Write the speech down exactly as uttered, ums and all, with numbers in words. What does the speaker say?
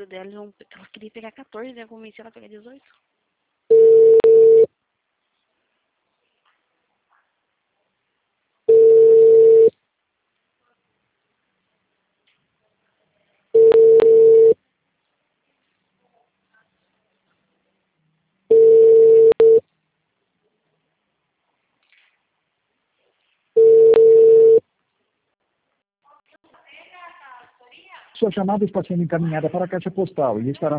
dela, eles vão, ela queria pegar quatorze, né? Eu convenci ela a pegar dezoito. Sua chamada está sendo encaminhada para a caixa postal e estará